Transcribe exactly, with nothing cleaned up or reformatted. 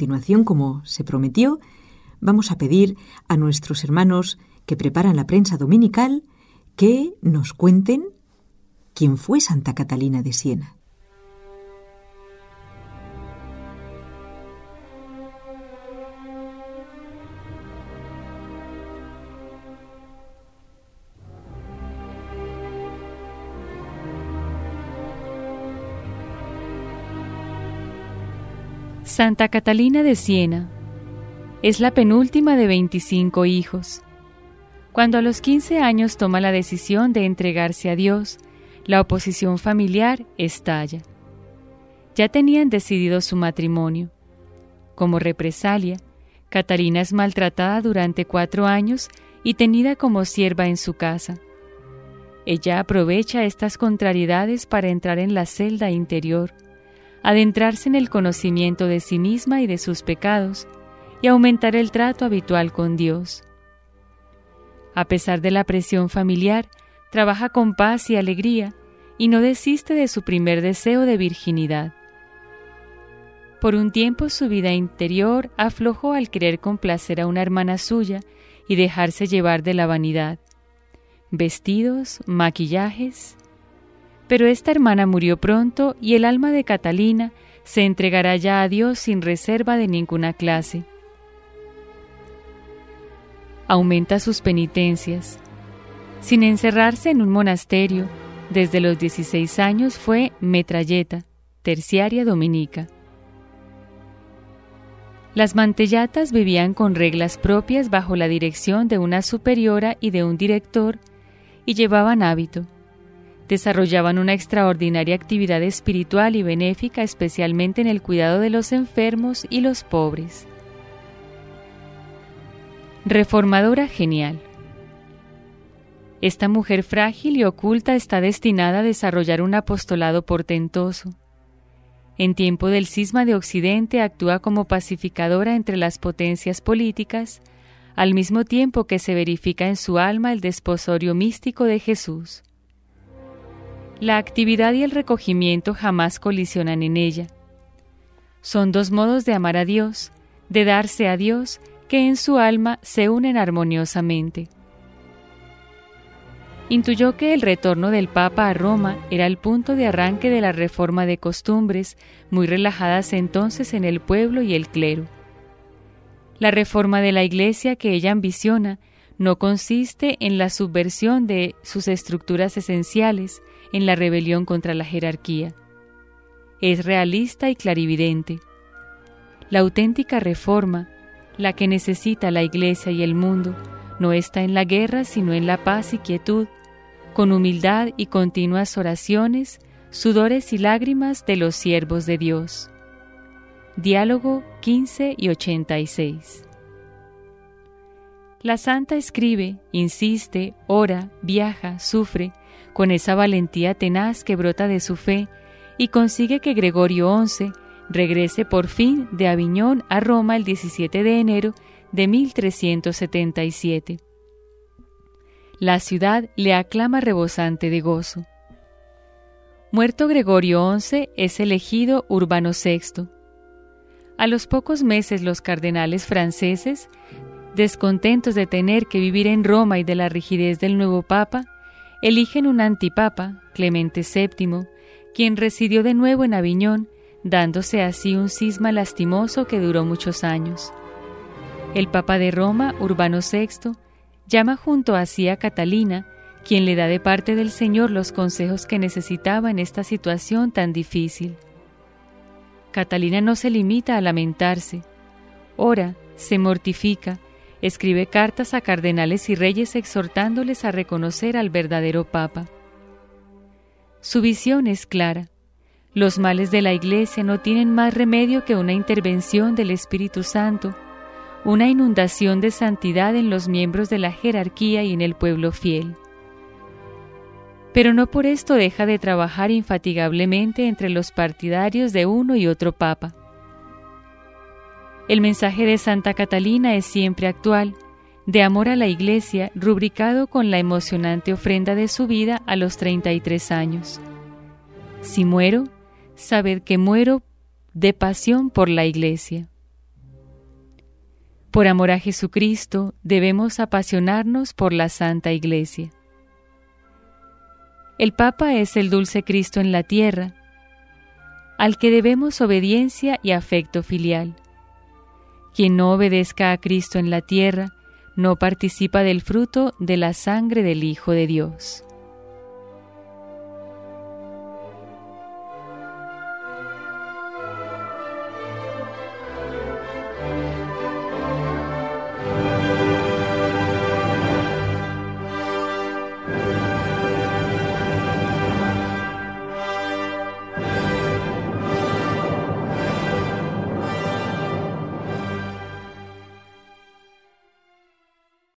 continuación, como se prometió, vamos a pedir a nuestros hermanos que preparan la prensa dominical que nos cuenten quién fue Santa Catalina de Siena. Santa Catalina de Siena es la penúltima de veinticinco hijos. Cuando a los quince años toma la decisión de entregarse a Dios, la oposición familiar estalla. Ya tenían decidido su matrimonio. Como represalia, Catalina es maltratada durante cuatro años y tenida como sierva en su casa. Ella aprovecha estas contrariedades para entrar en la celda interior, adentrarse en el conocimiento de sí misma y de sus pecados, y aumentar el trato habitual con Dios. A pesar de la presión familiar, trabaja con paz y alegría, y no desiste de su primer deseo de virginidad. Por un tiempo su vida interior aflojó al querer complacer a una hermana suya y dejarse llevar de la vanidad. Vestidos, maquillajes... Pero esta hermana murió pronto y el alma de Catalina se entregará ya a Dios sin reserva de ninguna clase. Aumenta sus penitencias. Sin encerrarse en un monasterio, desde los dieciséis años fue metralleta, terciaria dominica. Las mantellatas vivían con reglas propias bajo la dirección de una superiora y de un director y llevaban hábito. Desarrollaban una extraordinaria actividad espiritual y benéfica, especialmente en el cuidado de los enfermos y los pobres. Reformadora genial. Esta mujer frágil y oculta está destinada a desarrollar un apostolado portentoso. En tiempo del cisma de Occidente actúa como pacificadora entre las potencias políticas, al mismo tiempo que se verifica en su alma el desposorio místico de Jesús. La actividad y el recogimiento jamás colisionan en ella. Son dos modos de amar a Dios, de darse a Dios, que en su alma se unen armoniosamente. Intuyó que el retorno del Papa a Roma era el punto de arranque de la reforma de costumbres, muy relajadas entonces en el pueblo y el clero. La reforma de la Iglesia que ella ambiciona no consiste en la subversión de sus estructuras esenciales, en la rebelión contra la jerarquía. Es realista y clarividente. La auténtica reforma, la que necesita la Iglesia y el mundo, no está en la guerra sino en la paz y quietud, con humildad y continuas oraciones, sudores y lágrimas de los siervos de Dios. Diálogo quince y ochenta y seis. La santa escribe, insiste, ora, viaja, sufre, con esa valentía tenaz que brota de su fe, y consigue que Gregorio once regrese por fin de Aviñón a Roma el diecisiete de enero de mil trescientos setenta y siete. La ciudad le aclama rebosante de gozo. Muerto Gregorio once, es elegido Urbano sexto. A los pocos meses los cardenales franceses, descontentos de tener que vivir en Roma y de la rigidez del nuevo papa, eligen un antipapa, Clemente séptimo, quien residió de nuevo en Aviñón, dándose así un cisma lastimoso que duró muchos años. El papa de Roma, Urbano sexto, llama junto a sí a Catalina, quien le da de parte del Señor los consejos que necesitaba en esta situación tan difícil. Catalina no se limita a lamentarse, ora, se mortifica, escribe cartas a cardenales y reyes exhortándoles a reconocer al verdadero Papa. Su visión es clara. Los males de la Iglesia no tienen más remedio que una intervención del Espíritu Santo, una inundación de santidad en los miembros de la jerarquía y en el pueblo fiel. Pero no por esto deja de trabajar infatigablemente entre los partidarios de uno y otro Papa. El mensaje de Santa Catalina es siempre actual, de amor a la Iglesia, rubricado con la emocionante ofrenda de su vida a los treinta y tres años. Si muero, sabed que muero de pasión por la Iglesia. Por amor a Jesucristo, debemos apasionarnos por la Santa Iglesia. El Papa es el dulce Cristo en la tierra, al que debemos obediencia y afecto filial. Quien no obedezca a Cristo en la tierra, no participa del fruto de la sangre del Hijo de Dios.